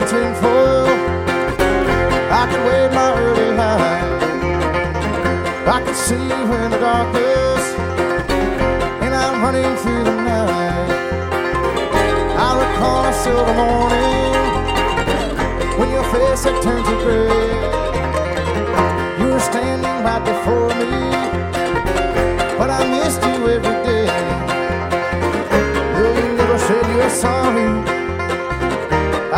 tinfoil. I can wave my early high. I can see you in the darkness, and I'm running through the night. I recall a silver morning when your face had turned to gray. You were standing right before